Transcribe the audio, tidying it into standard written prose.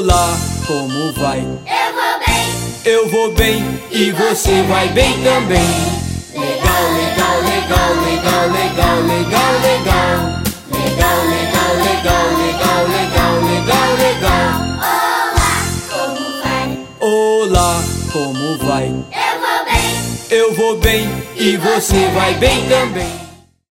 Olá, como vai? Eu vou bem E você vai bem também. Legal, legal, legal, legal, legal, legal, legal. Legal, legal, legal, legal, legal, legal, legal. Olá, como vai? Olá, como vai? Eu vou bem Eu vou bem e você vai bem também.